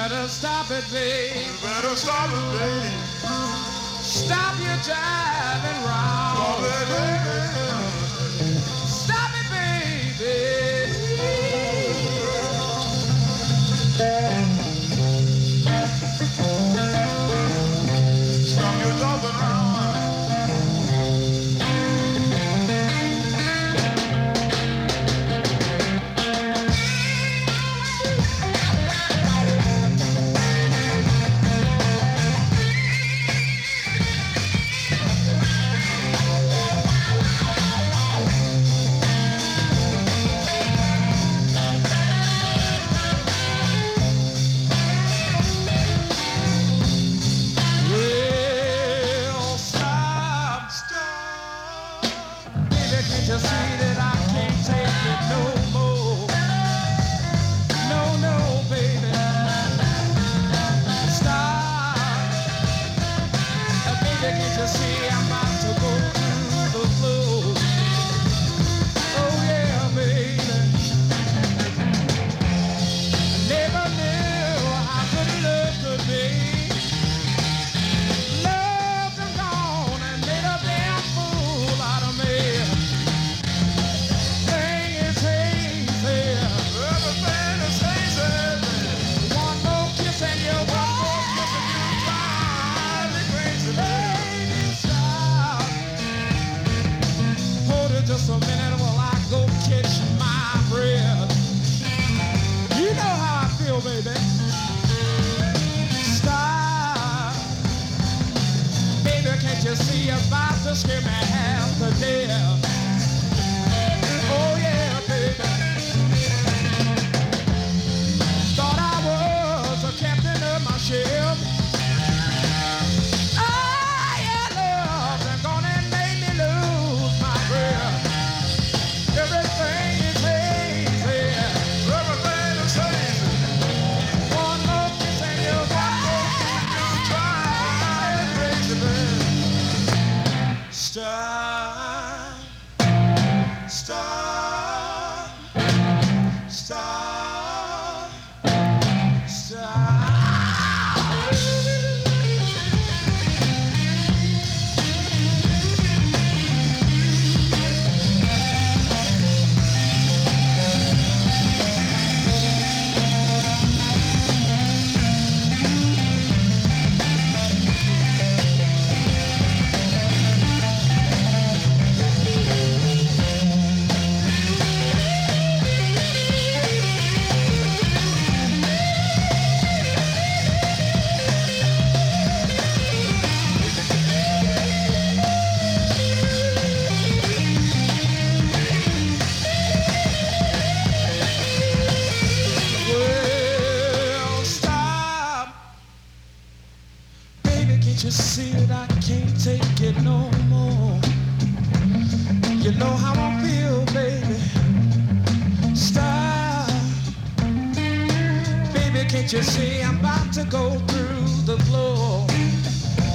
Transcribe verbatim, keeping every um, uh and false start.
better stop it, babe. You better stop it, babe. Stop your driving round. Stop it, baby. Stop it, baby. Stop your driving round. Just a minute while I go catch my breath. You know how I feel, baby. Stop. Baby, can't you see you're about to scare me half to death? Oh, yeah, baby. Thought I was a captain of my ship. Ah, yeah, love, they're gonna make me lose my breath. Everything is hazy. Everything is hazy. One more kiss and you one more kiss you try crazy, baby. Stop. Stop. Stop. Stop. You see that I can't take it no more. You know how I feel, baby. Stop. Baby, can't you see I'm about to go through the floor?